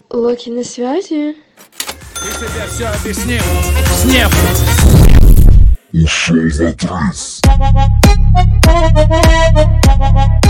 Локи на связи? Ты себе все объяснил. Снеп. Ушел в отрыв.